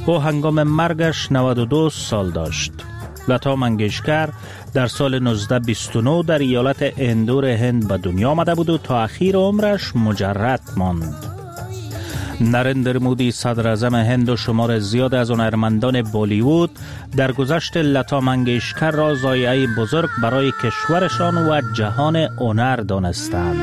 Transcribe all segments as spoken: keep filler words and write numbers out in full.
او هنگام مرگش نود و دو سال داشت. لتا منگیشکر در سال نوزده بیست و نه در ایالت اندور هند به دنیا آمده بود و تا اخیر عمرش مجرد ماند. نریندر مودی صدر اعظم هند و شمار زیاد از هنرمندان بالیوود در گذشت لتا منگیشکر را ضایعه بزرگ برای کشورشان و جهان هنر دانستند.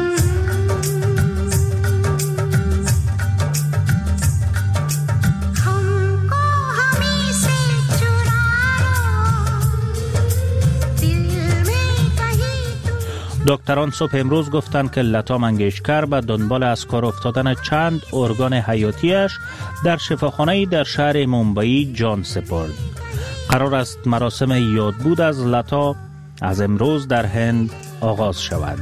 دکتران صبح امروز گفتند که لتا منگیشکر به دنبال از کار افتادن چند ارگان حیاتیش در شفاخانه‌ای در شهر مومبئی جان سپرد. قرار است مراسم یادبود از لتا از امروز در هند آغاز شود.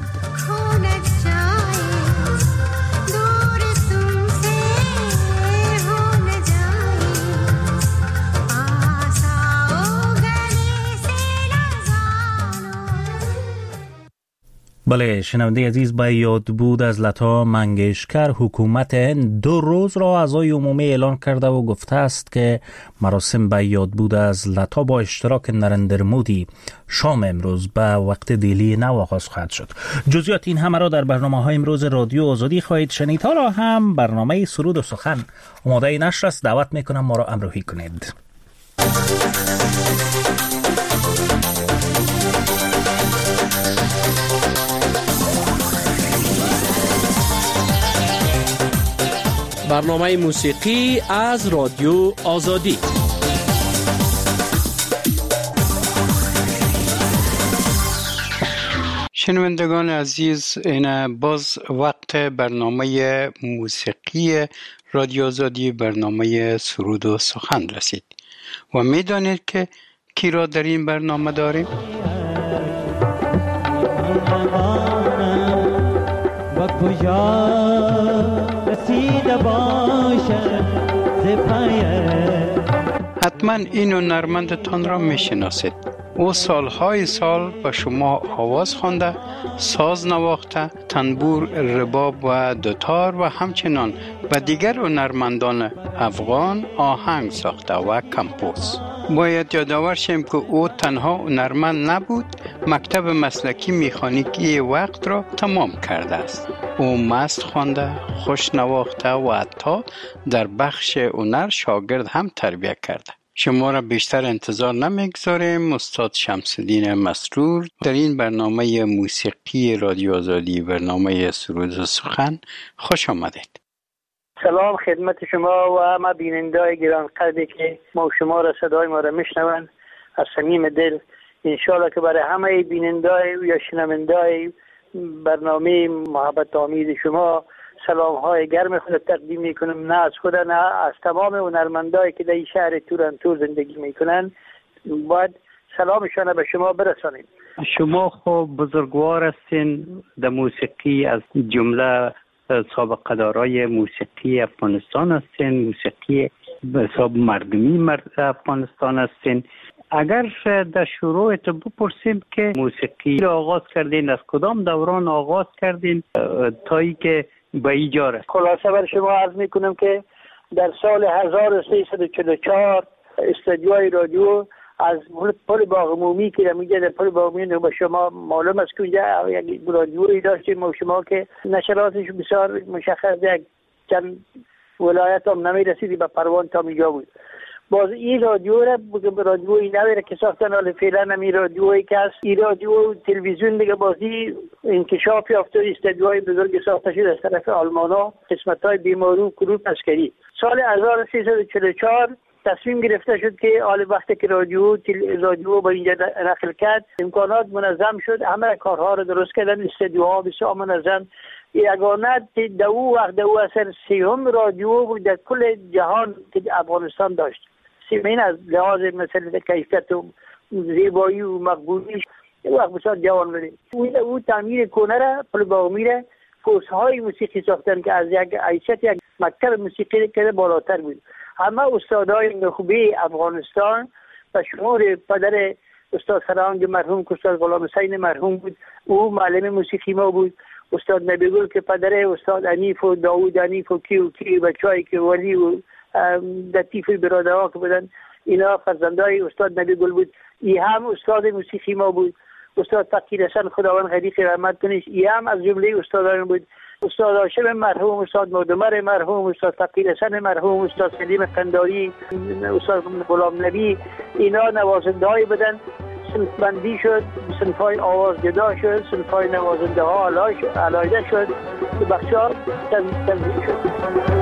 بله شنونده عزیز، با یادبود از لتا منگیشکر حکومت هند دو روز را اعضای عمومی اعلان کرده و گفته است که مراسم با یادبود از لتا با اشتراک نریندر مودی شام امروز به وقت دلی نو آغاز خواهد شد. جزئیات این همه را در برنامه‌های امروز رادیو آزادی خواهید شنید. حالا هم برنامه سرود و سخن آماده نشر است. دعوت میکنم ما را همراهی کنید. برنامه موسیقی از رادیو آزادی. شنوندگان عزیز، این باز وقت برنامه موسیقی رادیو آزادی، برنامه سرود و سخن رسید و میدانید که کی را در این برنامه داریم؟ حتما این هنرمندتان را میشناسید. او سالهای سال به شما آواز خوانده، ساز نواخته، تنبور، رباب و دوتار و همچنان به دیگر هنرمندان افغان آهنگ ساخته و کمپوز. باید یادآور شیم که او تنها هنرمند نبود، مکتب مسلکی مکانیکی وقت را تمام کرده است. او مست خوانده، خوش نواخته و حتی در بخش هنر شاگرد هم تربیت کرده. شما را بیشتر انتظار نمیگذاریم. استاد شمس‌الدین مسرور در این برنامه موسیقی رادیو آزادی، برنامه سرود و سخن، خوش آمدید. سلام خدمت شما و همه بینندگان گرانقدری که ما و شما را صدای ما را میشنوند. از صمیم دل انشالله که برای همه بینندگان یا شنوندگان برنامه محبت آمیز شما سلام های گرم خود تقدیم میکنم، نه از خود نه از تمام هنرمندایی که در این شهر تورنتو زندگی میکنن. باید سلامشان به شما برسانیم. شما خب بزرگوار هستین در موسیقی، از جمله سابقه دارای موسیقی افغانستان هستین، موسیقی به حساب مردمی مرد افغانستان هستین. اگر در شروعت بپرسیم که موسیقی را آغاز کردین، از کدام دوران آغاز کردین تا ای که به اینجا رسید؟ خلاصه بر شما عرض میکنم که در سال هزار و سیصد و چهل و چهار استودیوی رادیو از پل باغ عمومی که میگه در پل باغ عمومی به شما معلوم است که اونجا یک رادیویی داشتیم و شما که نشراتش بسیار مشخص یک چند ولایت هم نمیرسیدی به پروان تا اینجا بود. باز این رادیو را رادیویی نویره که ساختن، حالا فعلا نمی رادیویی که هست این رادیو تلویزیون دیگه بازی انکشاف یافته، استدیوهای بزرگ ساخته شد از طرف آلمانا، قسمت‌های بیمارو کروپ عسکری. سال هزار و سیصد و چهل و چهار تصمیم گرفته شد که حال وقتی که رادیو رادیو با اینجا نقل کرد امکانات منظم شد، همه کارها رو درست کردن، استدیوها بسیار منظم. یگانه دو وقت دو اثر سیهم رادیو بود در کل جهان که افغانستان داشت. سیمین از لحاظ مثل کیفیت و زیبایی و مقبولیش وقت بسیار جوان بودیم. او تعمیر کنه را پل باغ میره کورس‌های موسیقی ساختن که از یک حیثیت یک مکتب موسیقی که بالاتر بود. همه استادای نخبه افغانستان و شمار پدر استاد فرهنگ مرحوم که استاد غلام حسین مرحوم بود، او معلم موسیقی ما بود. استاد نبیگل که پدر استاد انیف و داوود انیف و کی و کی بچه‌ای که ولی و لطیف برادرها که بودن، اینا فرزندای استاد نبی گل بود. ای هم استاد موسیقی ما بود. استاد فقیر حسن خداوند غریق رحمت کنه، ای هم از جمله استادان بود. استاد هاشم مرحوم، استاد مردمر مرحوم، استاد فقیر حسن مرحوم، استاد سلیم قنداری، استاد غلام نبی، اینا نوازنده های بدن. صنف بندی شد، صنف های آواز جدا شد، صنف های نوازنده ها علایده شد، تو بخش ها تنظیم شد.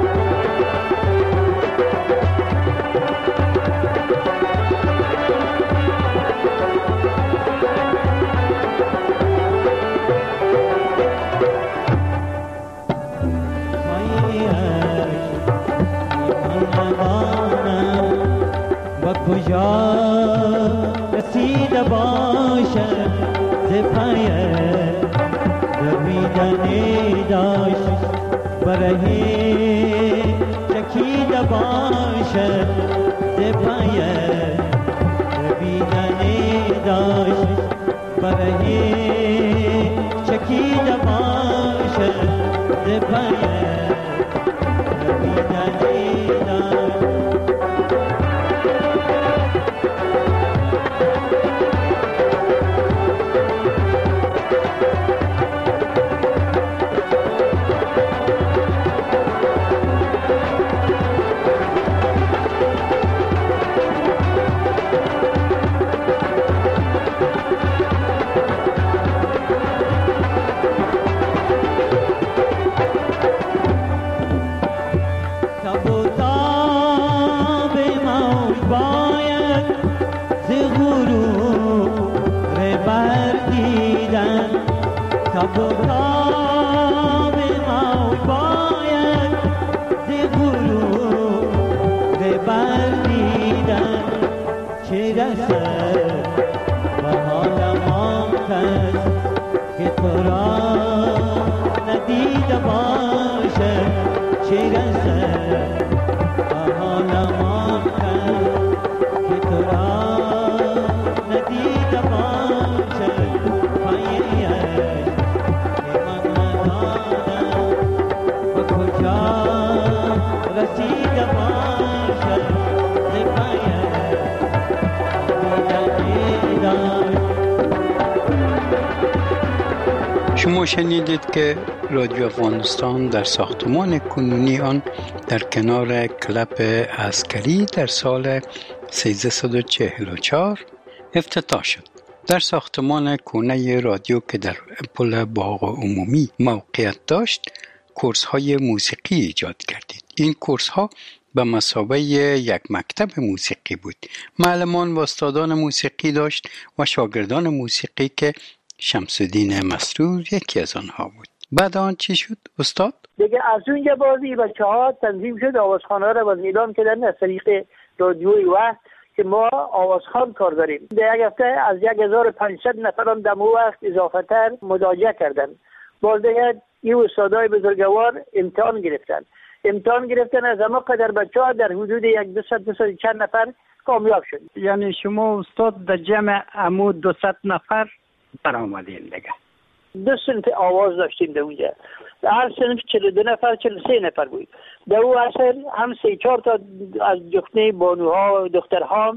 کجا رسیده باشد ز پای دویدنی داشت برهی چکیده باشد ز پای دویدنی داشت برهی چکیده باشد ز پای دویدنی داشت. شما شنیدید که رادیو افغانستان در ساختمان کنونی آن در کنار کلب عسکری در سال سیزده و چهل و چهار افتتاح شد. در ساختمان کونه رادیو که در پل باغ عمومی موقعیت داشت، کورس های موسیقی ایجاد کردید. این کورس ها به مثابه یک مکتب موسیقی بود. معلمان و استادان موسیقی داشت و شاگردان موسیقی که شمس الدین مسرور یکی از آنها بود. بعد آن چی شد استاد؟ دیگه از اونجا بازی بچه ها تنظیم شد، آوازخانه ها را باز اعلام کردن از طریق رادیوی وقت که ما آوازخوان کار داریم. در یک هفته از یک هزار و پانصد نفران در وقت اضافه تر مراجعه کردن. باز دیگه این استادای بزرگوار امتحان گرفتن. امتحان گرفتن از اما قدر بچه ها در حدود یک دویست دویست چند نفر کامیاب شد. یعنی شما استاد در جمع امو دویست نفر برآمدین دیگه. دو صنف آواز داشتیم در اونجا. هر صنف چهل و دو نفر چهل و سه نفر بود. در اون اصل هم سه چهار تا از جفنه بانوها دخترها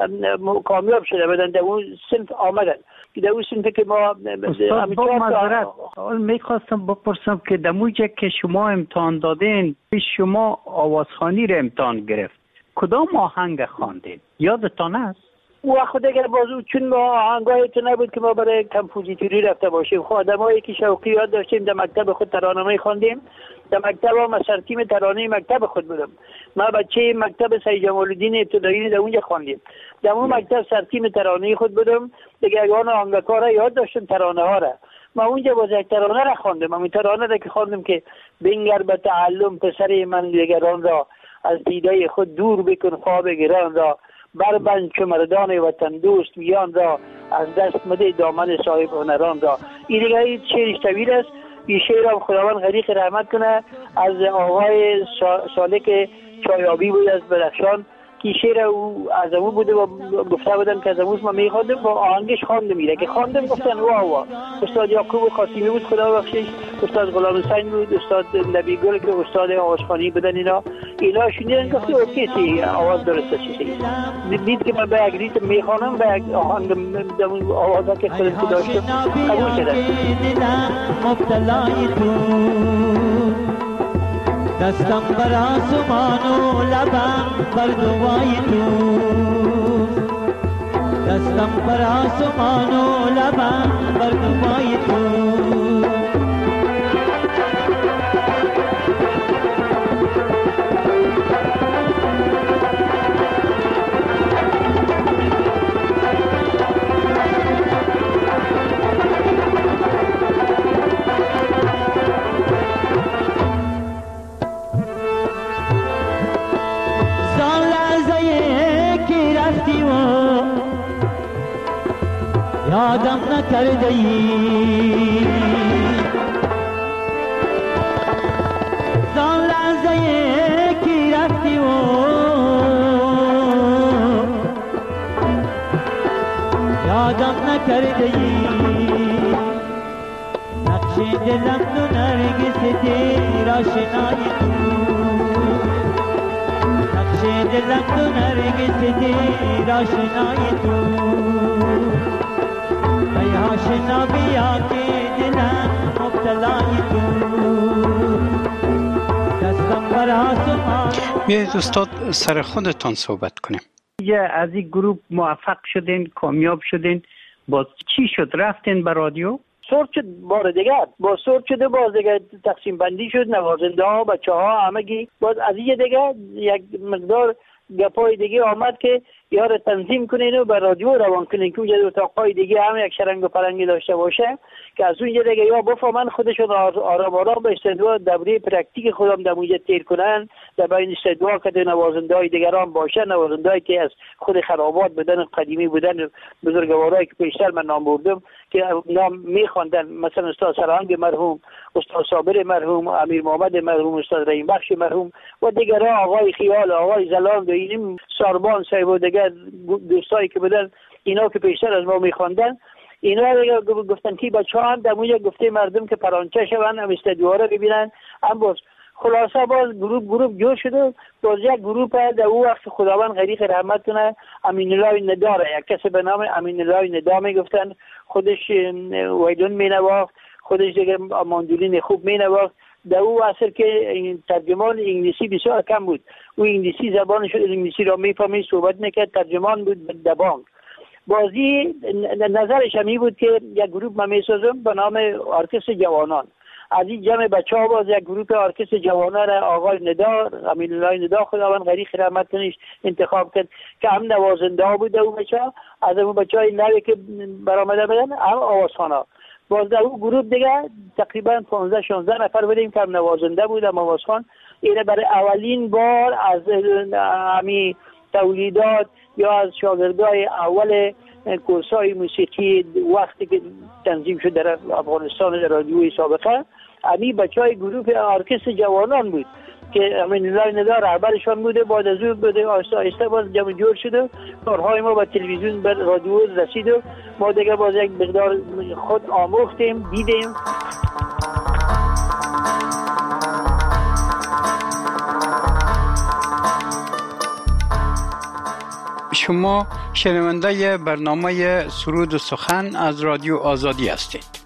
کامیاب شده بودن، در اون صنف آمدن. در اون صنفی که ما استاد با معذرت میخواستم بپرسم که در اونجا که شما امتحان دادین شما آوازخوانی رو امتحان گرفت، کدام آهنگ خواندین؟ یادتان است؟ و خود اگر بازو چون ما آهنگاهی تو نبود که ما برای کمپوزیتوری رفته باشیم. خود آدمایی که شوقی یاد داشتیم در مکتب خود ترانه‌ای خواندیم. در مکتب ها مسرتیم ترانه مکتب خود بودم. ما بچه مکتب سید جمال الدین ابتدایی در اونجا خواندیم. در اون مکتب سرتیم ترانه خود بودم. دیگه اگران آهنگکارا یاد داشتم ترانه ها را. ما اونجا باز یک ترانه را خواندم. همین ترانه را که خواندم که بنگر به تعلم پسر من دیگران را، از دیده خود دور بکن خواب گران را، بربند چو مردان وطن دوست میان را، از دست مده دامن صاحب هنران را. این دیگه این شعرش طویل است. این شعر هم خداوند غریق رحمت کنه از آقای سالک چایابی بود از بدخشان که شعر او از امو بوده و گفته بودن که از اموز ما میخواندم با آهنگش خواندم. میره که خواندم گفتن واه واه. استاد یعقوب خاصیمی بود خدا بخشش، استاد غلام حسین بود، استاد نبی گل که استاد آوازخوانی بودن. اینا اینا شنیدن گفته اوکی سی آواز درسته چیزی دید که من به یک ریتم میخوانم به یک آهنگ آوازا که خودم که داشتم قبول شده. مبتلای تو دستم بر آسمان و لبم بر دوای تو دستم بر آسمان و لبم بر دوای تو یادم نکرده ای زان لحظه کی رفتی و یادم نکرده ای نقش دلم تو نرگس دیر آشنای تو نقش دلم تو نرگس دیر آشنای تو آشنا بیا که دلم مبتلای تو دستم بر آسمان. بیایید استاد سر خودتان صحبت کنیم. یه از این گروه موفق شدین، کامیاب شدین، باز چی شد؟ رفتین به رادیو؟ سورت شد بار دیگه، با سورت شده باز دیگه تقسیم بندی شد، نوازنده ها بچه ها همگی باز از این دیگه یک مقدار گپای دیگه آمد که یار تنظیم کنین و به رادیو روان کنین که اونجا اتاقای دیگه هم یک شرنگ و پرنگی داشته باشه که از اونجا دیگه یا بفهمن خودشون آرام آرام به استدوا دوره پرکتیک خودم در اونجا تیر کنن، در بین استدوا که نوازنده های دیگران باشه، نوازنده هایی که از خود خرابات بودن قدیمی بودن، بزرگوارایی که پیشتر من نام بردم که نام میخواندن، مثلا استاد سرهنگ مرحوم، استاد صابر مرحوم، امیر محمد مرحوم، استاد رحیم بخش مرحوم و دیگران، آقای خیال، آقای زلال و این ساربان صاحب و دیگر دوستایی که بودن، اینا که پیشتر از ما میخواندن، اینا گفتن که بچه‌ها هم در اونجا گفته مردم که پرانچه شون، هم استدیوها رو ببینن، هم باز خلاصه باز گروپ گروپ جور شده. باز یک گروپ در اون وقت خداوند غریق رحمت کنه امین الله نداره، یک کسی به نام امین الله ندا میگفتن، خودش ویلون مینواخت، خودش دیگه ماندولین خوب مینواخت. در اون عصر که ترجمان انگلیسی بسیار کم بود، او انگلیسی زبانش انگلیسی را میفهمید، صحبت میکرد، ترجمان بود در بانک. بازی نظرش همی بود که یک گروپ من میسازم به نام ارکستر جوانان. از این جمع بچه ها باز یک گروپ ارکستر جوانان را آقای ندا، امین الله ندا خداوند غریق رحمت کنه انتخاب کرد که هم نوازنده ها بود. اون بچه ها از اون بچه های نوی که برآمده بودن هم آوازخوانا. باز در اون گروپ دیگه تقریبا پانزده شانزده نفر بودیم که هم نوازنده بود، هم آوازخوان. اینه برای اولین بار از همی تولیدات یا از شاگردای اول کورسای موسیقی وقتی که تنظیم شد در افغانستان در رادیوی سابقه، همی بچه های گروه ارکستر جوانان بود که امین الله ندا رهبرشان بوده. بعد از اون بوده آهسته آهسته باز جمع جور شده، کارهای ما به تلویزیون به رادیو رسید و ما دیگه باز یک مقدار خود آموختیم، دیدیم. شما شنونده برنامه سرود و سخن از رادیو آزادی هستید.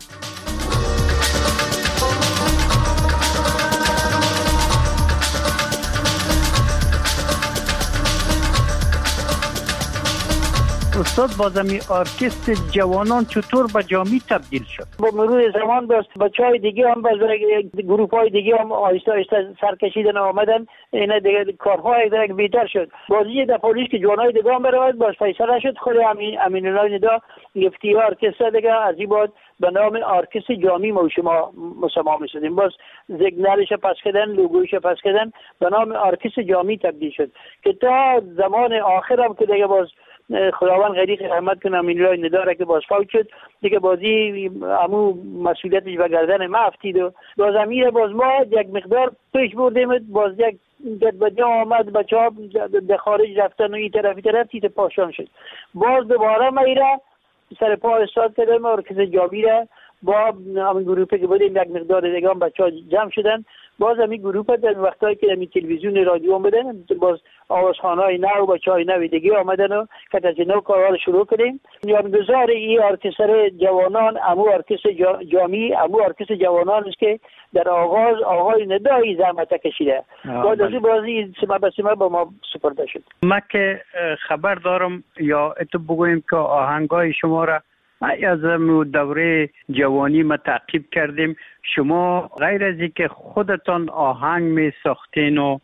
استاد بازمی ارکستر جوانان چطور به جامی تبدیل شد؟ با مرور زمان باز بچهای دیگه هم باز گروه های دیگه هم آهسته آهسته سر کشیدن آمدن، اینا دیگه کارهای دیگه بهتر شد. باز یه دفعه که جوانای دیگه هم برآمد، باز فیصله شد خود امین امین الله ندا گفتی ارکستر دیگه از این بعد به نام ارکستر جامی ما شما مسما می‌شدیم. باز سیگنالش پس کردن، لوگویش پس کردن، به نام ارکستر جامی تبدیل شد که تا زمان آخر هم که دیگه باز خداوند غریق رحمت کنه امین الله نداره که باز فوت شد دیگه، بازی همو مسئولیتش به گردن ما افتید و باز امیر باز ما یک مقدار پیش بردیم. باز یک گدبدی آمد، بچه ها به خارج رفتن و این طرفی طرف تیت پاشان شد. باز دوباره ما ایره سر پا استاد کردم ارکستر جامی را با همین گروپی که بودیم یک مقدار دیگه هم بچه ها جمع شدن. باز همین گروه در وقتایی که همین تلویزیون رادیو آمدن باز آوازخوان‌های نو و چای نو دیگه آمدن و که از نو کارها رو شروع کردیم. بنیانگذار این ارکستر جوانان امو ارکستر جا جامی امو ارکستر جوانان است که در آغاز آقای ندایی زحمت کشیده. بعد از بازی سما به سما با ما سپرده شد. ما که خبر دارم یا اتو بگویم که آهنگای شما را از دوره جوانی ما تعقیب کردیم. شما غیر از اینکه خودتان آهنگ می ساختین و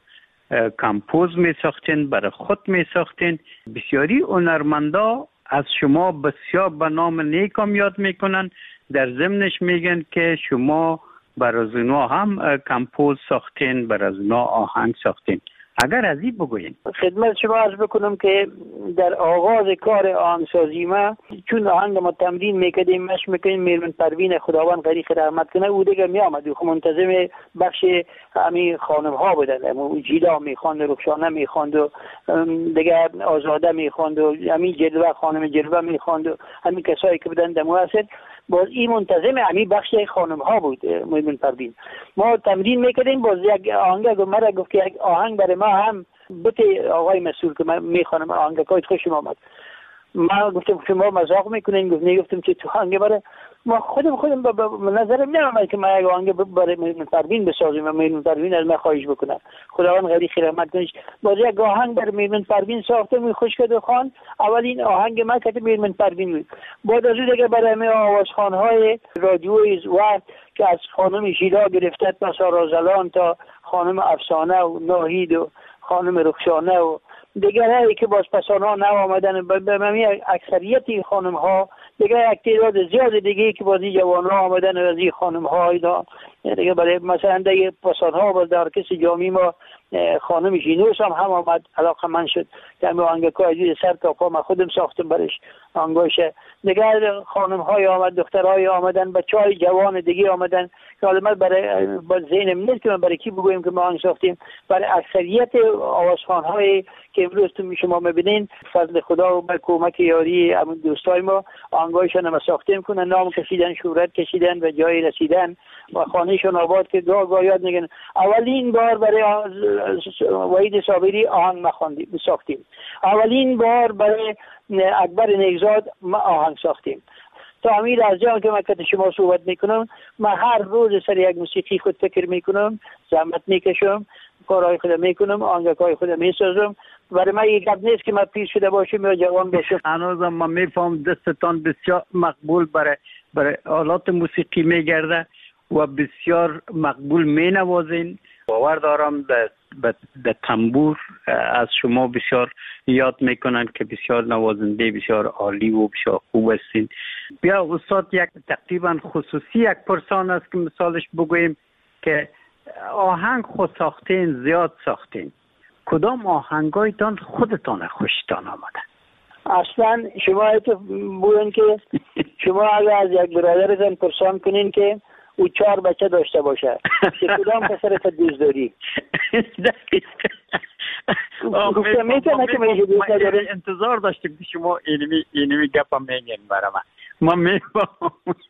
کمپوز می ساختین، برای خود می ساختین، بسیاری هنرمندا از شما بسیار به نام نیکم یاد میکنن، در ضمنش میگن که شما برای اونا هم کمپوز ساختین، برای اونا آهنگ ساختین. اگر از این بگوین. خدمت شما عرض بکنم که در آغاز کار آهنگسازی ما چون آهنگ ما تمرین میکردیم مش میکنیم میرمن پروین خداوند غریق رحمت کنه او دیگه میامد و منتظم بخش همین خانم ها بودن، همون جیلا میخواند، رخشانه میخواند و دیگه آزاده میخواند و همین جلوه خانم جلوه میخواند و همین کسایی که بودن دمو هست باز این منتظم همین بخش خانم ها بود. میرمن پروین ما تمرین میکردیم باز یک آهنگ مرا گفت که یک آهنگ برای ما هم بته آقای مسئول که من میخوانم آهنگ کایت خوشم آمد. ما گفتم شما مزاق میکنین؟ گفت نه. گفتم که تو آهنگ برای ما خودم خودم به نظرم نمیاد که ما یک آهنگ برای میرمن پروین بسازیم و میرمن پروین از من خواهش بکنه. خداوند غریق رحمت کنه. باز یک آهنگ برای میرمن پروین ساختم و خوش کرد خوان. اولین آهنگ ما که میرمن پروین بود. بعد از اون دیگه برای می آوازخوان‌های رادیویی و که از خانم ژیلا گرفته تا سارازلان تا خانم افسانه و ناهید و خانم رخشانه و دیگرهایی که باز پسانها نو آمدن به ممی اکثریت خانم ها دیگه یک تعداد زیاد دیگه که بازی جوان ها آمدن و از این خانم ها اینا دیگه برای مثلا دیگه پسان ها باز در کسی جامی ما خانم جینوس هم هم آمد علاقه من شد که همه آنگکا عزیز سر تا پا من خودم ساختم برش آنگاشه. دیگه خانم های آمد، دختر های آمدن، بچه های جوان دیگه آمدن که حالا من برای با ذهنم نیست که من برای کی بگویم که ما آنگ ساختیم. برای اکثریت آوازخوان های که امروز تو شما میبینین فضل خدا و با کمک یاری همون دوستای ما آنگایشان هم ساختیم کنن، نام کشیدن، شهرت کشیدن و جای رسیدن و خانهشون آباد که گاه گاه یاد میگن اولین بار برای وحید صابری آهنگ مخواندیم ساختیم، اولین بار برای اکبر نیکزاد ما آهنگ ساختیم. تا امیر از جان که من که شما صحبت میکنم من هر روز سر یک موسیقی خود فکر میکنم، زحمت میکشم، کارهای خودم میکنم، آهنگای خودم میسازم. برای من یک گپ نیست که من پیر شده باشم یا جوان باشم. هنوزم من میفهم دستتان بسیار مقبول برای برای آلات موسیقی میگرده و بسیار مقبول مینوازین. باور دارم در در تنبور از شما بسیار یاد میکنن که بسیار نوازنده بسیار عالی و بسیار خوب هستین. بیا استاد یک تقریبا خصوصی یک پرسان است که مثالش بگوییم که آهنگ خود ساختین، زیاد ساختین، کدام آهنگایتان خودتان خوشتان آمده؟ اصلا شما ایتو بگوین که شما اگر از یک برادرتان پرسان کنین که او چهار بچه داشته باشه که کدام پسرت دوست داری؟ گفتم میتونه که من دوست دارم. انتظار داشتم که شما اینمی اینمی گپا میگین برای من. من میفهم.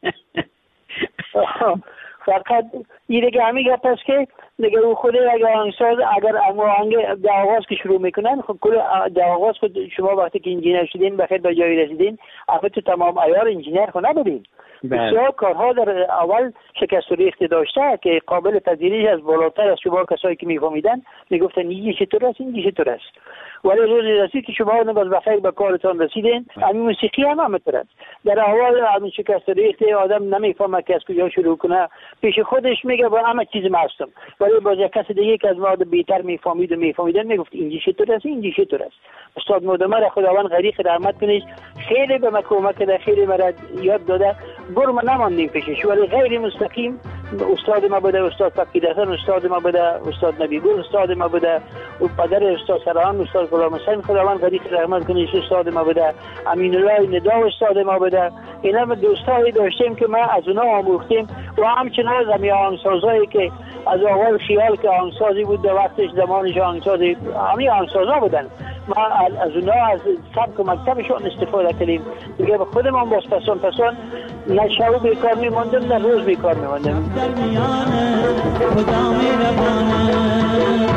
فقط این دیگه همین گپ است که دیگه او خود اگر آهنگساز اگر اما آهنگ در آغاز که شروع میکنن خب کل در آغاز خود شما وقتی که انجینر شدین بخیر به جایی رسیدین اول تو تمام عیار انجینر خود نبودین. بسیار کارها در اول شکست و ریخت داشته که قابل پذیرش از بالاتر از شما کسایی که میفهمیدن میگفتن این چطور است این چطور است. ولی روز رسید که شما نباز بخیر به کارتان رسیدین همین موسیقی هم همینطور است. در اول همین شکست و ریخت آدم نمیفهمه که از کجا شروع کنه، پیش خودش میگه با همه چیز مستم، ولی باز یک کس دیگه که از ما بیشتر میفهمید و میفهمیدن میگفت اینجی چطور است اینجی چطور است. استاد مدمر خداوند غریق رحمت کنه خیلی به من کمک کرده، خیلی مرا یاد داده. برو من نماندیم پیشش ولی غیر مستقیم استاد ما بوده، استاد فقیدحسن استاد ما بوده، استاد نبیگل استاد ما بوده، و پدر استاد سران استاد غلام حسین خداوند غریق رحمت کنه استاد ما بوده، امین الله ندا استاد ما بوده. اینا دوستایی داشتیم که ما از اونها آموختیم و همچنان زمین آهنگسازایی که از اول خیال که آهنگسازی بود در وقتش زمانش آهنگسازی همین آهنگسازا بودن ما از اونها از سبک و مکتبشون استفاده کردیم دیگه. به خودمون باز پسان پسان نه شب بیکار میماندم نه روز بیکار میماندم. در میان خدا مهربانه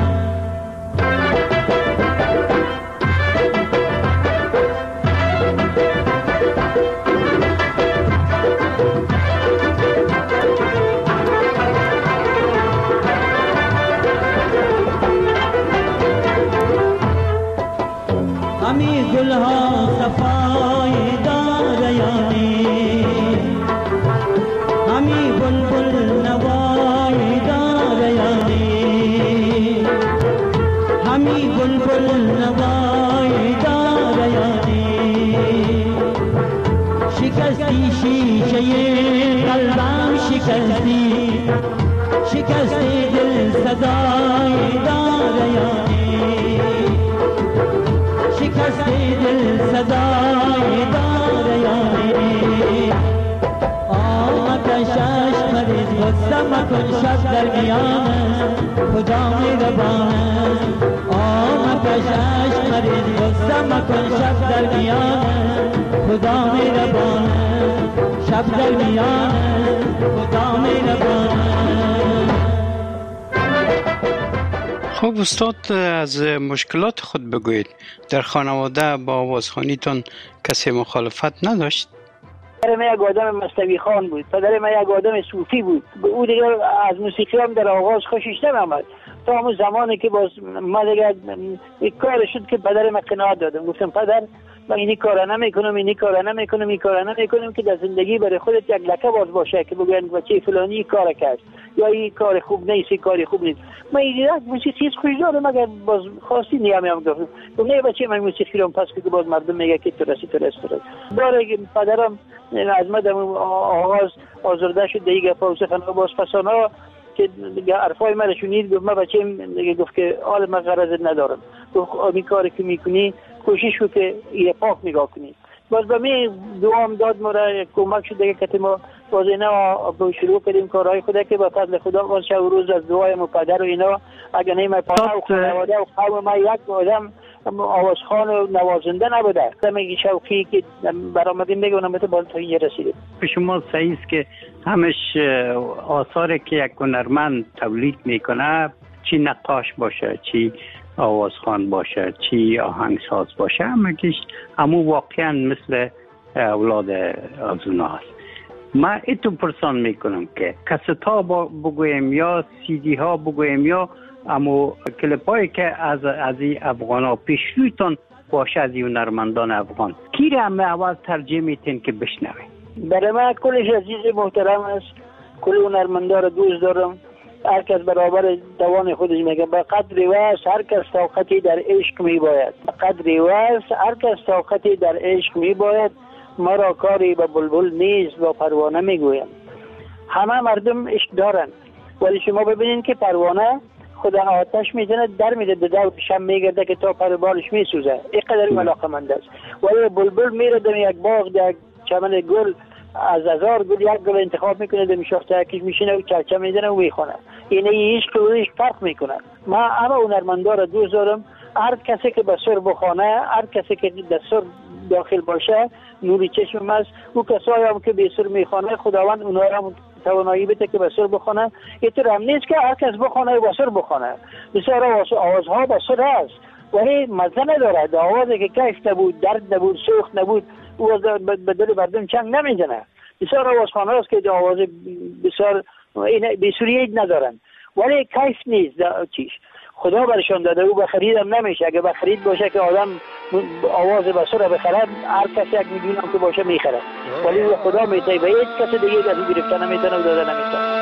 همی گلها صفای داریانی همی بلبل نوای داریانی همی بلبل نوای داریانی شکستی شیشه قلبم شکستی شکستی دل صدای داریانی شکستی دل صدای داریانی آمکشش مریض غصه مکن شب در میانه خدا مهربانه آمکشش مریض غصه مکن شب در میانه خدا مهربانه شب در میانه خدا مهربانه. خب استاد از مشکلات خود بگویید. در خانواده با آوازخوانیتون کسی مخالفت نداشت؟ پدر من یک آدم مستوی خان بود، پدر من یک آدم صوفی بود. او دیگر از موسیقی هم در آغاز خوشش نمی‌آمد تا همون زمانی که باز ما دیگر یک کار شد که پدر من قناعت دادم. گفتم پدر من اینی کارا نمیکنم اینی کارا نمیکنم این کارا نمیکنم که در زندگی برای خودت یک لکه باز باشه که بگن بچه فلانی کار کرد یا این کار خوب نیست این کار خوب نیست. من این موسیقی خوش دارم مگر باز خواستی نیام گفتم نه بچه من موسیقی رو پس که باز مردم میگه که تو رسی تو رسی تو باره پدرم از مدام آغاز آزرده شد دیگه پاوسه خانه باز پسانا که حرفای من شنید گفت من بچه‌م گفت که حال من غرض ندارم. گفت این کاری که میکنی کوشش کن که یه پاک نگاه کنی. باز به می دوام داد مرا کمک شد دیگه که ما باز اینا با شروع کردیم کارهای خدا که با فضل خدا باز شب و روز از دعای مقدر و اینا اگه نه من پانا و خانواده و قوم ما یک آدم آوازخوان و نوازنده نبوده. میگی شوقی که برآمدیم میگه اونم تو بالا تا اینجا رسیده. به شما صحیح است که همش آثاری که یک هنرمند تولید میکنه چی نقاش باشه چی آوازخوان باشه چی آهنگساز باشه همگیش همو واقعا مثل اولاد از اونا هست. من ایتو پرسان میکنم که کستا بگویم یا سیدی ها بگویم یا امو کلیپ هایی که از از افغان ها پیشرویتون باشه از این هنرمندان افغان کی را همه اول ترجیح میتین که بشنوه؟ برای من کلش عزیز محترم است. کل هنرمندا را دوست دارم. هر کس برابر توان خودش میگه به قدر واسه هر کس طاقتی در عشق میباید. به قدر واسه هر کس طاقتی در عشق میباید. ما را کاری به بلبل نیست با پروانه میگویم. همه مردم عشق دارن ولی شما ببینید که پروانه خدا آتش میزنه در میده به دور شم میگرده که تا پر بالش میسوزه. اینقدر علاقمند است. ولی بلبل میره در یک باغ در چمن گل از هزار گل یک گل انتخاب میکنه در شاخه یکیش میشینه و چرچه میزنه و میخونه. اینه عشق و عشق فرق میکنه. ما همه هنرمندا را دوست دارم. هر کسی که به سر بخونه هر کسی که در سر داخل باشه نوری چشم است. او کسایی هم که به سر میخونه خداوند اونها را توانایی بده که به سر بخونه. اینطور هم نیست که هر کس بخونه و به سر بخونه. بسیار آوازها به سر هست ولی مزه نداره. آوازی که کیف نبود درد نبود سوخت نبود او به دل مردم چنگ نمیزنه. بسیار آوازخانه هست که آواز بسیار بسوریه ندارن ولی کیف نیست. چیش خدا برشان داده او به خرید هم نمیشه. اگه به خرید باشه که آدم آواز بسر رو بخرد هر کسی یک میلیون هم که باشه میخره ولی او خدا میتونه به هیچ کسی دیگه از این گرفته نمیتونه و داده نمیتونه.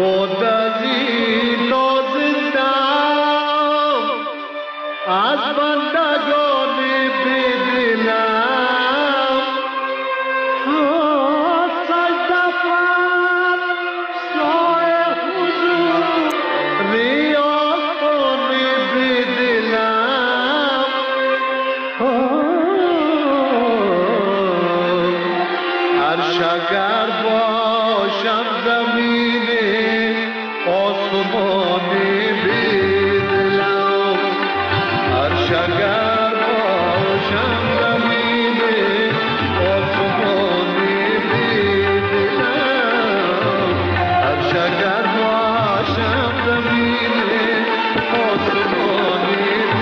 بود از این نازندم از بندگان بدلم سجده پر سای حضور ریاض کن بدلم هر شگر باشم زمین آسمان بدلم هر شگر باشم زمین آسمان بدلم هر شگر باشم زمین آسمان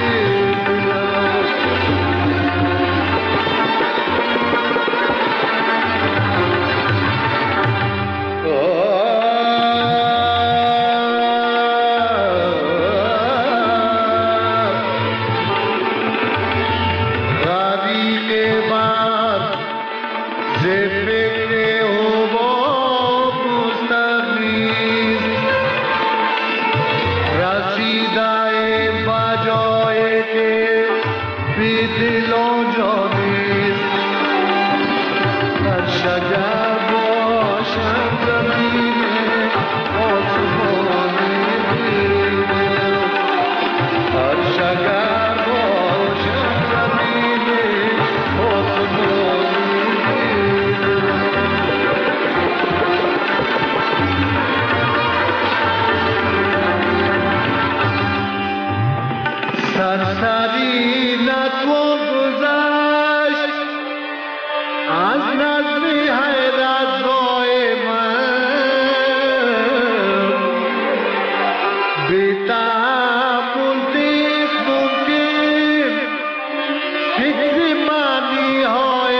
سرسری نتوان گذشت از نظم حیرت رای من بی تحمل دید ممکن فکر معنی های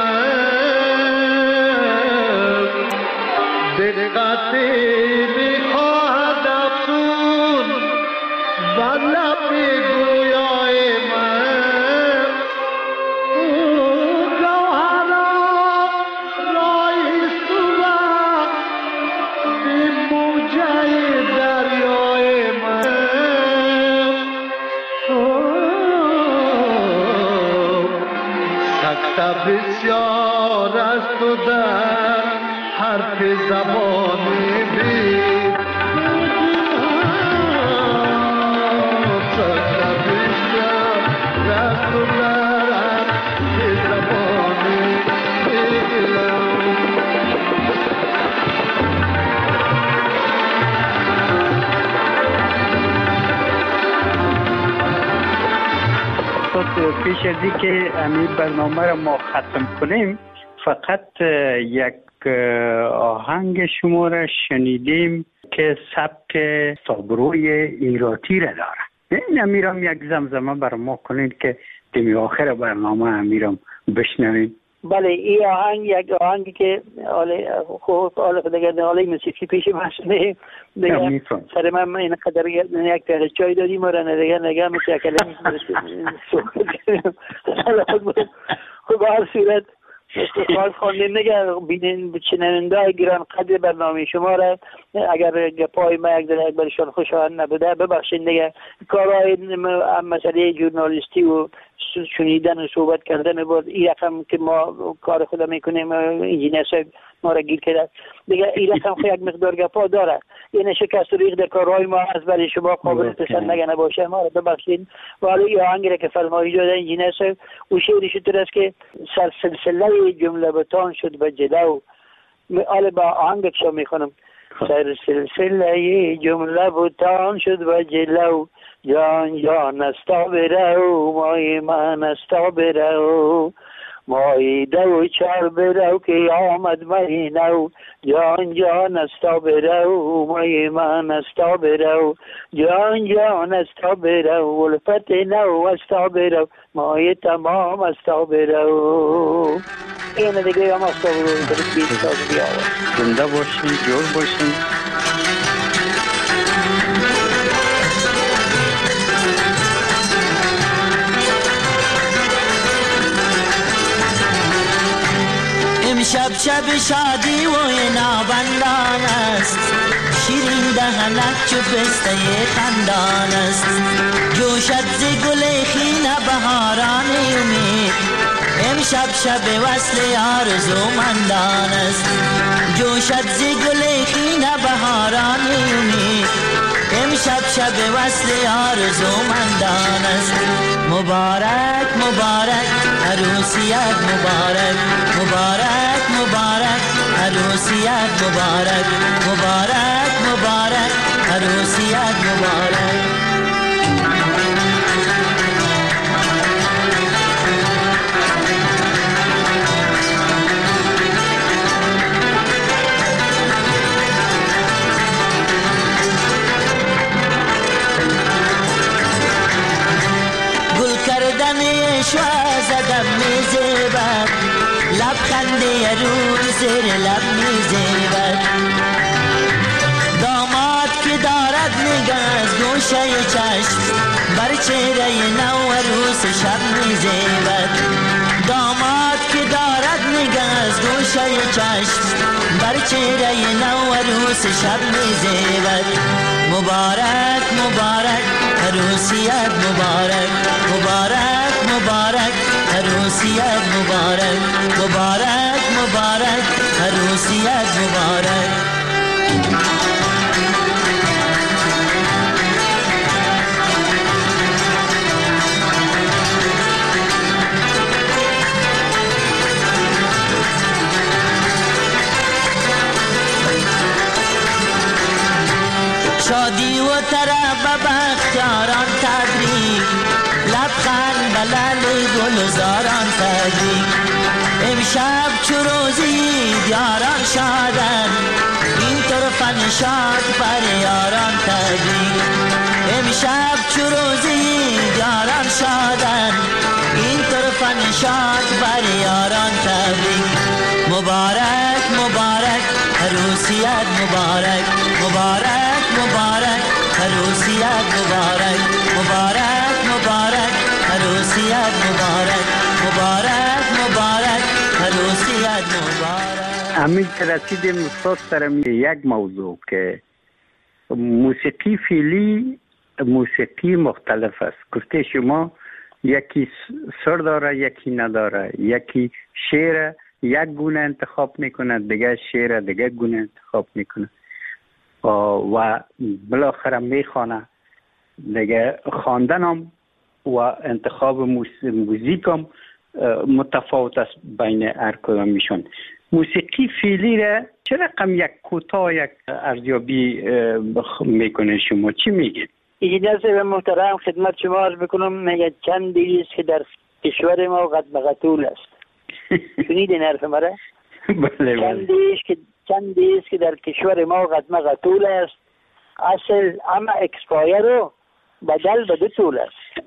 من دقت میخواهد افزون بر لب گویای من گوهرا رایست و به موجه دریای من سکته بسیار است و در حرف زبان بید پیش از این که همین برنامه را ما ختم کنیم فقط یک آهنگ شما را شنیدیم که سبک سابروی ایراتی را داره. این امیرم یک زمزمه بر ما کنید که دمی آخر برنامه امیرم بشنویم. بله این آهنگ یک آهنگی که آله خوب آله دیگر آله موسیقی پیش باشنه دیگر سر من این قدر یک دقیقه چای دادیم و را دیگر نگه مثل یک کلمه خوب هر صورت استخواست خواندیم نگه بینین چننده گران قدر برنامه شما را اگر گپای ما یک در یک برشان خوشحال نبوده ببخشید نگه کارهای مسئله جورنالیستی و شنیدن و صحبت کردن بود این رقم که ما کار خدا میکنیم انجینیر صاحب ما را گیر کرده دیگه این رقم خیلی یک مقدار گپا داره این شکست ریخ در کارهای ما از برای شما قابل پسند نگه نباشه ما را ببخشید و حالا این آهنگی را که فرمایی داده انجینیر صاحب او شعرش طور است که سر سلسله جمله بتان شد به جلو حالا با آهنگ شما میخونم سر سلسله جمله بتان شد به جلو جان جان استا برو مای من استا برو مای دو چار برو که آمد مای نو جان جان استا برو مای من استا برو جان جان استا برو ولفت نو استا برو مای تمام استا برو این دیگه هم استا برو این طرف بیت ساز بیاور زنده باشین جور باشین شب شب شادی و نابندان است شیرین دهنت چو پسته خندان است. جوشد ز گل خیل بهاران امید، امشب شب وصل آرزومندان است. جوشد ز گل خیل بهاران امید، امشب شب وصل آرزومندان است. مبارک مبارک عروسیت مبارک، مبارک مبارک عروسیت مبارک، مبارک مبارک عروسیت مبارک. شوا زدم میزبد، لبخنده روی زیر لب میزبد. داماد که دارد نگاه از گوشه چشم، بر چهره نو عروس شب میزبد. داماد که دارد نگاه از گوشه چشم، بر چهره نو عروس شب میزبد. مبارک مبارک عروسیت مبارک، مبارک مبارک عروسیت مبارک، مبارک مبارک عروسیت مبارک. شادی و طرب بختیاران تبریک، لبخند بلل گلزاران تبریک. امشب چو روزی دیاران شادن، این طرف نشاد بر یاران تبریک. امشب چو روزی دیاران شادن، این طرف نشاد بر یاران تبریک. مبارک مبارک عروسیت مبارک، مبارک مبارک عروسیت مبارک، مبارک مبارک عروسیت مبارک، مبارک مبارک عروسیت مبارک. همین که رسیدیم استاد سرم یک موضوع که موسیقی فعلی موسیقی مختلف است. گفته شما یکی سر داره یکی نداره، یکی شعر یک گونه انتخاب میکنه، دیگه شعر دیگه گونه انتخاب میکنه و بالاخره میخوانه. دیگه خواندن هم و انتخاب موزیک هم متفاوت است بین هر کدامشون. موسیقی فعلی را چه رقم یک کوتاه یک ارزیابی میکنه شما؟ چی میگید؟ اجازه به محترم خدمت شما عرض بکنم. میگه چند دیست که در کشور ما قد مقتول است. شنیدین حرف مرا؟ بله بله. چند دیست که چند دیست که در کشور ما قد مقتول است. اصل اما اکسپایر رو بدل به دو طول است.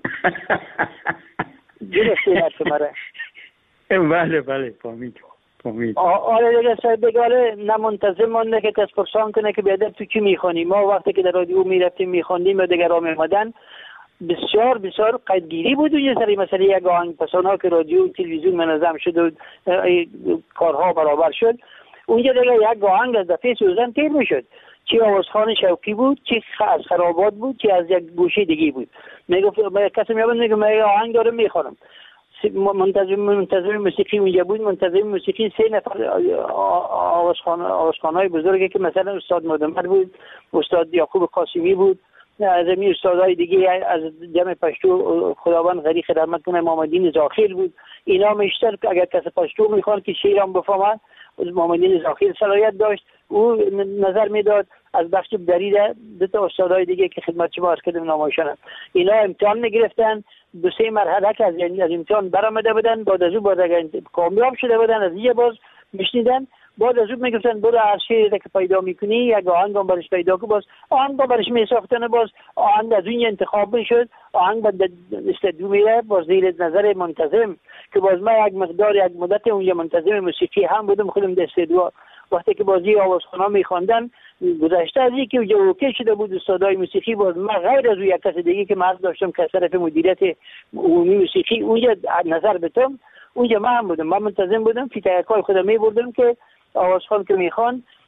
درسته حرف مرا؟ بله بله فهمید فهمید. آره دیگه صاحب بگاره نه منتظم مانده که کس پرسان کنه که بیادر تو چی میخوانی. ما وقتی که در رادیو میرفتیم میخوندیم و دیگر را میمدن بسیار بسیار قدگیری بود. اونجا سری مثلا یک آهنگ پسان ها که رادیو تلویزیون منظم شد و کارها برابر شد، اونجا دیگه یک آهنگ از دفعه سوزن تیر میشد. چی آوازخان شوقی بود، چی از خرابات بود، چی از یک گوشه دیگه بود. میگفت کسی میاد میگه من آهنگ دارم میخوانم. منتظم منتظم موسیقی اونجا بود. منتظم موسیقی سه نفر آوازخان آوازخانای بزرگی که مثلا استاد مدمر بود، استاد یعقوب قاسمی بود، از این استادای دیگه از جمع پشتو خداوند غریق رحمت کنه محمدین زاخیل بود. اینا میشتر اگر کسی پشتو میخوان که شیرم بفهمه، محمدین زاخیل صلاحیت داشت. او نظر میداد. از بخش دریده دو تا استادای دیگه که خدمت شما عرض کردم نامشون، اینا امتحان میگرفتن. دو سه مرحله که از از امتحان برآمده بودن، بعد از اون بعد کامیاب شده بودن، از یه باز میشنیدن. بعد از اون میگفتن برو هر شعری که پیدا میکنی یک آهنگ هم برش پیدا کن. باز آهنگ برش میساختن. باز آهنگ از اون انتخاب میشد. آهنگ بعد استودیو میره باز زیر نظر منتظم که باز ما یک مقدار یک مدت اونجا منتظم موسیقی هم بودم خودم در استودیو. وقتی که بازی آوازخونا میخواندن گذشته از اینکه اونجا اوکی شده بود استادای موسیقی، باز من غیر از یک کس دیگه که مرد داشتم که طرف مدیریت عمومی موسیقی اونجا نظر بتم، اونجا من هم بودم. من منتظم بودم فیتایکای خودم میبردم که آوازخوان که میخوان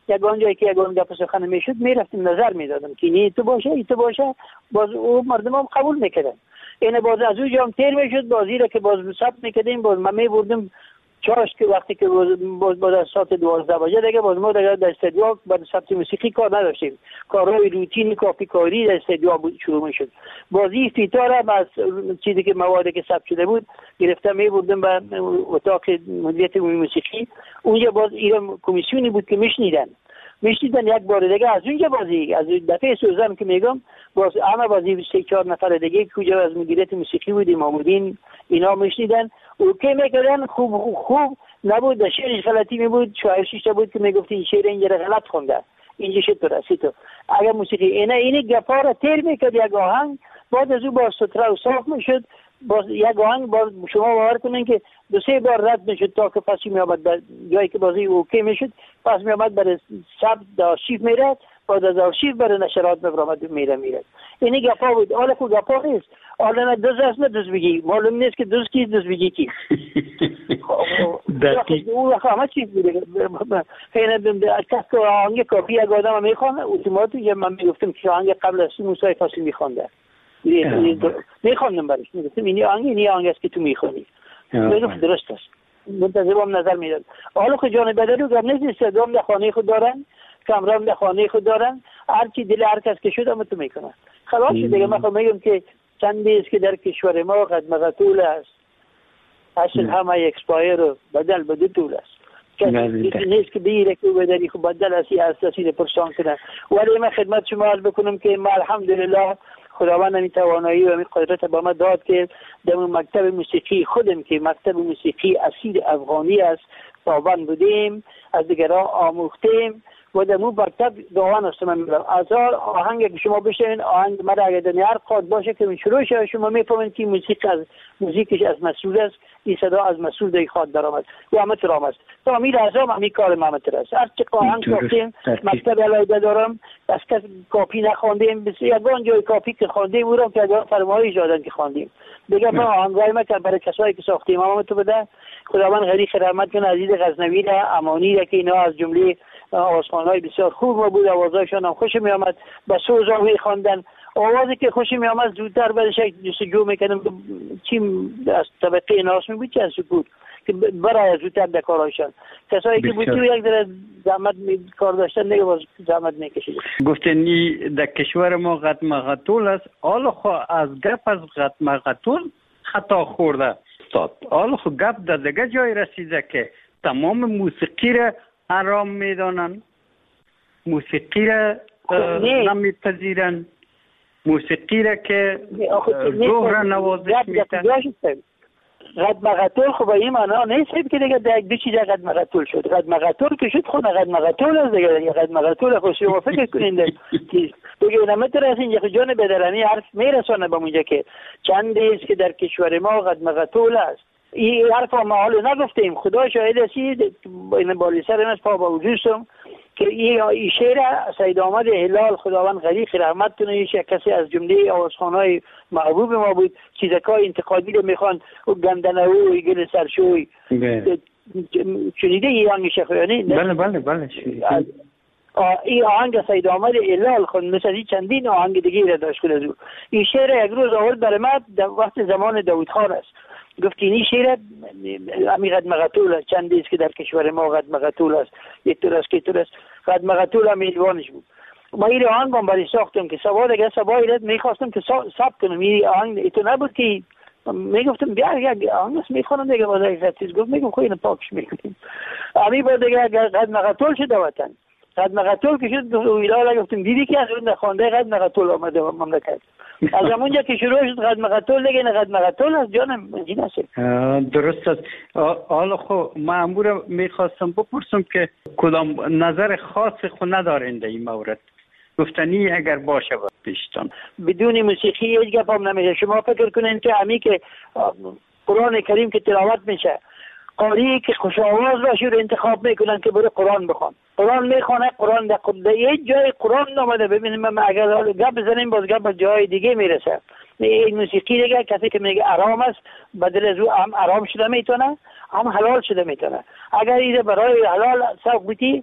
یگان جایی که یگان گپ سخن میشد میرفتیم نظر میدادم که این تو باشه این تو باشه، باز او مردم هم قبول میکردن. این باز از اون جام تیر میشد، بازی را که باز ثبت میکردیم، باز من میبردم چاش که وقتی که باز باز, باز از ساعت دوازده بجه دیگه باز ما دیگه در استودیو بعد ثبت موسیقی کار نداشتیم، کارهای روتین کافی کاری در استودیو بود شروع میشد. بازی فیتا را از چیزی که موادی که ثبت شده بود گرفته میبردم به اتاق مدیریت موسیقی، اونجا باز ایران کمیسیونی بود که میشنیدن میشنیدن یک بار دیگه از اونجا بازی از دفعه سوزن که میگم باز همه بازی سه چهار نفر دیگه کجا از مدیریت موسیقی بود امام‌الدین اینا میشنیدن او که میکردن خوب خوب نبود، شعرش غلطی می بود، شاعرش بود که میگفت این شعر اینجا غلط خونده اینجا چطور است تو. اگر موسیقی اینا اینی گپا را تیر میکرد یک آهنگ، بعد از او با ستره و صاف میشد، باز یک آهنگ باز شما باور کنین که دو سه بار رد میشد تا که پسی می آمد در جایی که بازی اوکی میشد، پس می آمد برای سب آرشیو میرد، بعد از آرشیو برای نشرات میبرامد میره میرد. اینی گپا بود. حالا که گپا نیست، حالا نه دوز است نه دوز بگی، معلوم نیست که دوز کی دوز بگی کی. دقیق اون همه چیز بوده. خیلی کس که آهنگ کافی یک آدم میخوانه اتوماتیک یا من میگفتم که آهنگ قبل از موسی فاصل میخوانده میخواندم برش، میگفتم اینی آهنگ اینی آهنگ است که تو میخوانی، میگفت درست است، منتظرم نظر میداد. حالا که جان بدری و گم نیست، صدام در خانه خود دارن، کامرام در خانه خود دارن، هر چی دل هر کس که شد هم تو میکنن. خلاص دیگه من خب میگم که چندی است که در کشور ما قد مقتول است، اصل همه اکسپایر و بدل بده طول است. کسی نیست که بگیره که بدلی خب بدل اسی اساسی پرسان کنه. ولی من خدمت شما عرض بکنم که ما الحمدلله خداوند این توانایی و این قدرت با ما داد که در مکتب موسیقی خودم که مکتب موسیقی اصیل افغانی است پابند بودیم، از دیگران آموختیم و در اون مکتب دعوان است. من میگم از آهنگ که شما بشنوین آهنگ مرا اگر در هر قاد باشه که من شروع شه شما میفهمید که موسیقی از موزیکش از مسئول است، این صدا از مسئول در خود درآمد و همه ترام است. تا امیر اعظم همین کار ما است. هر چه آهنگ گفتیم مکتب علاوه دارم، از کس کاپی نخواندیم، بسیار یگان جای کاپی که خواندیم او را که اگر فرمایش دادن که خواندیم دیگه ما آهنگای ما که برای کسایی که ساختیم ما تو بده. خداوند غریق رحمت کنه عزیز غزنوی را، امانی را که اینا از جمله آوازخوان‌های بسیار خوب بود، آوازهایشان هم خوش می آمد، با سوزاوی خواندن آوازی که خوش می آمد زودتر برش جستجو میکردم چی از طبقه ناس می بود چه از بود که برای زودتر در کارهایشان. کسایی که بود یک در زحمت کار داشتن دیگه باز زحمت میکشید. گفتنی در کشور ما قد مقتول است، حالا خو از گپ از قد مقتول خطا خورده استاد. حالا خو گپ در دیگه جای رسیده که تمام موسیقی را حرام میدانن، موسیقی را نمیپذیرن، موسیقی را که روح را نوازش میتن. قد مقتول خب این معنا نیست که دیگه در دو چیز قد مقتول شد. قد مقتول که شد خود قد مقتول است دیگه. قد مقتول خود شما فکر کنید دیگه نمیتونه از اینجا جان بدرانی حرف میرسونه به اونجا که چند است که در کشور ما قد مقتول است. این حرف ما حالا نگفتیم، خدا شاهد است. این بالی سر من پا با وجودم که این شعر سید احمد هلال خداوند غریق رحمت کنه، یک کسی از جمله آوازخوان‌های محبوب ما بود، چیزکای انتقادی رو میخوان و گندنه‌وی گل سرشوی شنیده این آهنگ شخصیانی؟ بله بله بله این آهنگ سید احمد هلال خود مثل چندین آهنگ دیگه را داشت. از او این شعر یک روز آورد برای ما در وقت زمان داوود خان است، گفت این شعر امی قد مقتول است، چندی است که در کشور ما قد مقتول است، یک طور است که طور است. قد مقتول هم ایلوانش بود. ما این آهنگ هم برای ساختم که سبا دیگه سبا ایرد میخواستم که ثبت کنم. این آهنگ ایتو نبود که میگفتم بیا یک آهنگ است میخوانم دیگه باز یک چیز گفت میگم خو اینو پاکش میکنیم. امی با دیگه قد مقتول شد وطن. قد مقتول که شد ویلا گفتم دیدی که از اون خوانده قد مقتول آمده مملکت. از همونجا که شروع شد قد مقتول دیگه نه قد مقتول است جانم اینجی نشه. درست است. حالا خب مأمور میخواستم بپرسم که کدام نظر خاص خود ندارین در این مورد، گفتنی اگر باشه پیشتان بدون موسیقی هیچ گپ هم نمیشه. شما فکر کنین که همی که قرآن کریم که تلاوت میشه قاری که خوش آواز باشه رو انتخاب میکنن که برای قرآن بخوان، قرآن میخونه، قرآن در یک جای قرآن نامده. ببینیم ما اگر گپ بزنیم باز گپ جای دیگه میرسه. این موسیقی دیگه کسی که میگه آرام است بدل از او هم آرام شده میتونه هم حلال شده میتونه. اگر ایده برای حلال سوق بودی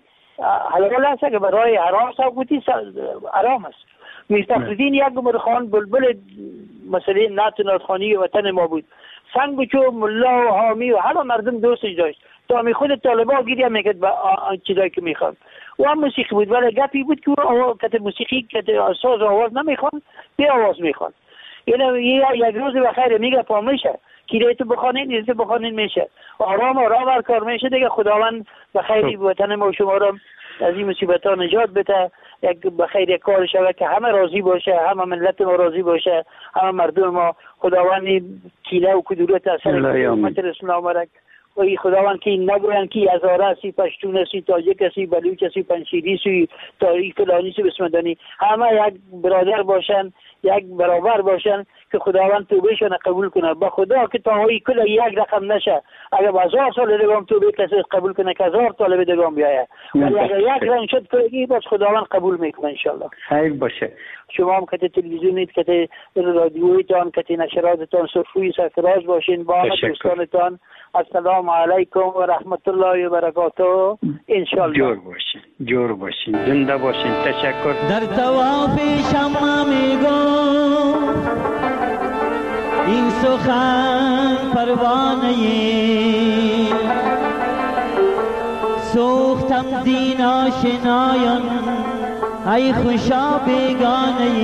حلال است که برای حراس و بودی حرام است. میرفخرالدین یک مرخان بلبل مثلا نعت ناتخوانی وطن ما بود، سنگ بچو ملا و حامی و همه مردم دوستش داشت، تا می خود طالبا گیری هم میکرد با چیزایی که میخوان. و هم موسیقی بود، ولی گپی بود که کت موسیقی کت ساز آواز نمیخوان، بی آواز میخوان. یعنی یک روز بخیر میگه پا میشه که تو بخوانین نیست بخوانین میشه، آرام آرام هر کار میشه دیگه. خداوند بخیر وطن ما و شما را از این مصیبت ها نجات بده، یک بخیر یک کار شود که همه راضی باشه، همه ملت ما راضی باشه، همه مردم ما. خداوند کیله و کدورت اثر امت اسلام را و ای خداوند که نگوین که هزاره هستی، پشتون هستی، تاجک هستی، بلوچ هستی، پنشیری هستی، تاریخ فلانی هستی، بسمدانی، همه یک برادر باشن، یک برابر باشن که خداوند توبهشون قبول کنه. با خدا که تاهایی کل یک رقم نشه، اگر با هزار سال دگام توبه کسی قبول کنه که هزار طالب دگام بیایه، ولی اگر یک رنگ شد که باز خداوند قبول میکنه انشالله. خیر باشه. شما هم که تلویزیونیت، که رادیویتان، که نشراتتان سرخوی سرفراز باشین. با همه دوستانتان السلام علیکم و رحمت الله و برکاته انشالله. جور باشین، جور باشین، زنده باشین. تشکر. در طواف شمع میگو این سخن پروانه سوختم دین آشنایان ای خوشا بیگانه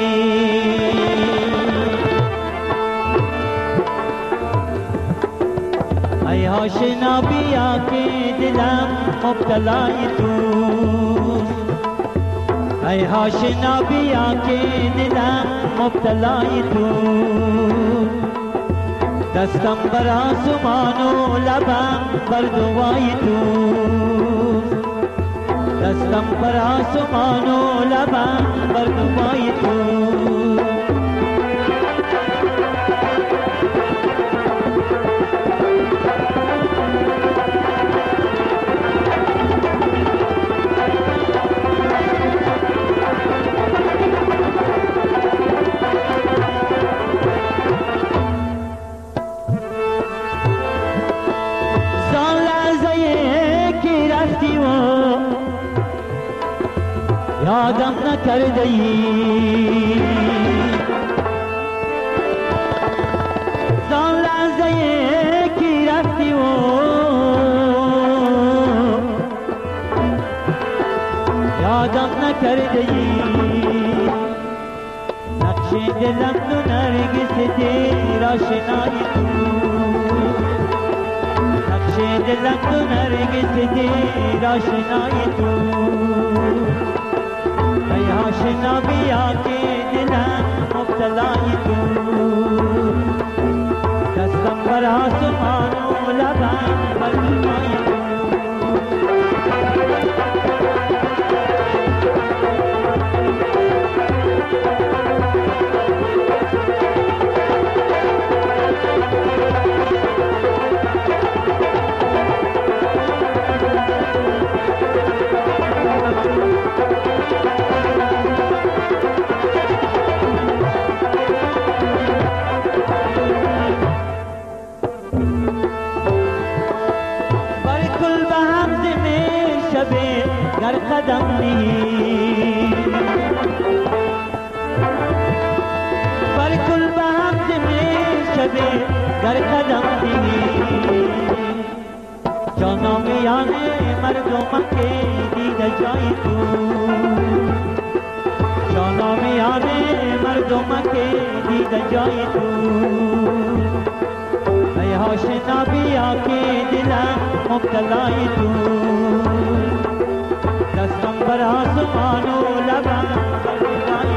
ای آشنا بیا که دلم مبتلای توست، ای آشنا بیا که دلم مبتلای توست، دستم بر آسمان و لبم بر دوای توست، دستم بر آسمان و لبم بر دوای توست. یادم نکرده ای زان لحظه کی رفتی و یادم نکرده ای نقش دلم تو نرگس دیر آشنای تو، نقش دلم تو نرگس دیر آشنای تو، ای آشنا بیا که دلم مبتلای تو، دستم بر آسمان و لبم بر دوای تو. در قدم نهی بر کل به هم زمین شبه در قدم نهی جانا میانه مردم که دیده جای تو، جانا میانه مردم که دیده جای تو، ای آشنا بیا که دلم مبتلای تو، دستم بر آسمان و لبم بر دوای